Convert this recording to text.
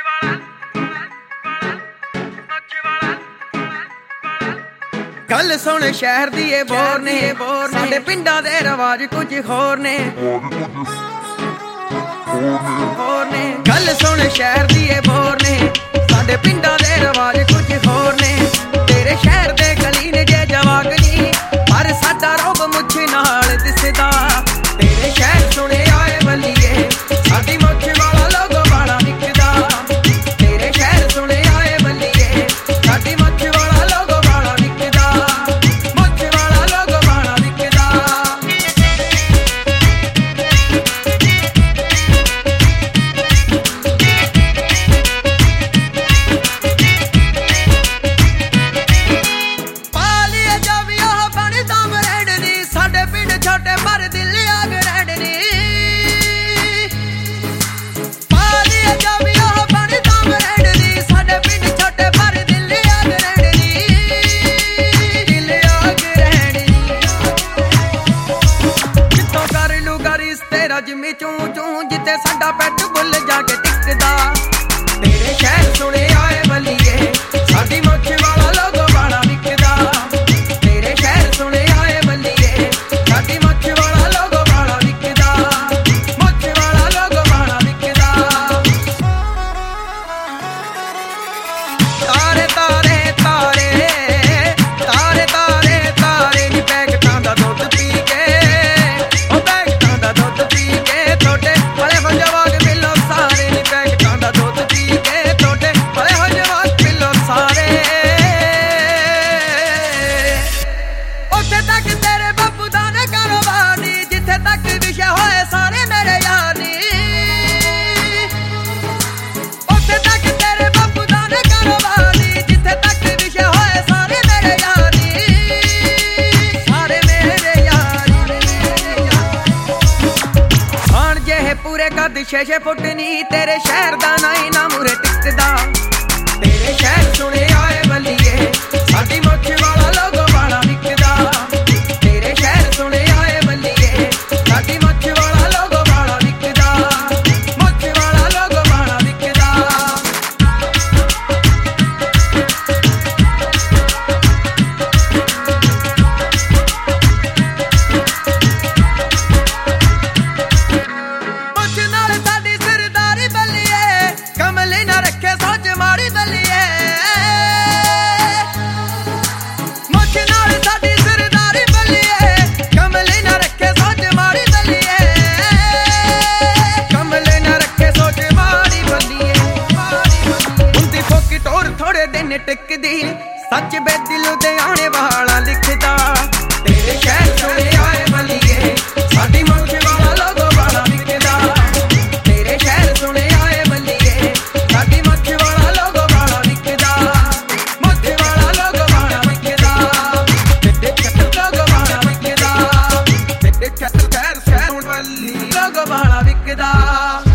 गल सुन शहर दी ए बोर ने साडे पिंडां दे रवाज कुछ होर ने गल सुन शहर दी ए बोर ने साडे पिंडां दे रवाज कुछ होर ने तेरे शहर दे गली ने जे जवागनी पर साडा रोब मुछ नाल दिसदा तेरे शहर सुने आए बलिए साडी मुछ वाला लोगो वाला निकदा तेरे शहर सुने आए बलिए साडी मुछ वाला लोगो वाला निकदा मुछ वाला लोगो वाला निकदा पालिए जाविया बन दम रैडनी साडे पिंड छोटे पर दिल आग रैडनी पालिए जाविया बन दम रैडनी साडे पिंड छोटे पर दिल आग रैडनी दिल आग रैडनी कितों कर लू गरीस तेरा जिमी चूं चूं जिते साडा पेट बुल जाके टिकदा तेरे शहर सुने आए बलिए साडी मुछ वाला लोगो वाला निकदा तेरे शहर सुने आए बलिए साडी मुछ वाला लोगो वाला निकदा मुछ वाला लोगो वाला निकदा तारे तारे तारे तारे तारे तारे नी पैकटां दा दुध पी के ओ पैकटां दा दुध पी के तोड़े बड़े हो जवाग मिलो सारे नी पैकटां दा दुध पी के तोड़े बड़े हो जवाग मिलो सारे उत्थे तक तेरे बापू दा ने कारोबार नी जिथे तक विषय होए सारे मेरे यार नी उत्थे तक तेरे बापू दा ने कारोबार नी जिथे तक विषय होए सारे मेरे यार नी सारे मेरे यार हाण जे पूरे कद 6 फुट नी तेरे शहर दा नाई ना मुरे टिकदा तेरे शहर सुने आए बलिए साडी मुछ वाला लोगो वाला निकदा तेरे शहर सुने आए बलिए साडी मुछ वाला लोगो वाला निकदा मुछ वाला लोगो वाला निकदा मुछ नाल साडी सरदारी बलिए कमली ना रखे सोच मारी बलिए मुछ नाल साडी सरदारी बलिए कमली ना रखे सोच मारी बलिए कमली ना रखे सोच मारी बलिए हुंदी फोकी टोर थोड़े दिन टिकदी सच बेदिल दे आने वाला लिखदा तेरे शहर सुने आए बलिए साडी मुछ वाला लोगो वाला निकदा तेरे शहर सुने आए बलिए साडी मुछ वाला लोगो वाला निकदा मुछ वाला लोगो वाला निकदा तेरे शहर लोगो वाला निकदा तेरे शहर बल्ली लोगो वाला निकदा।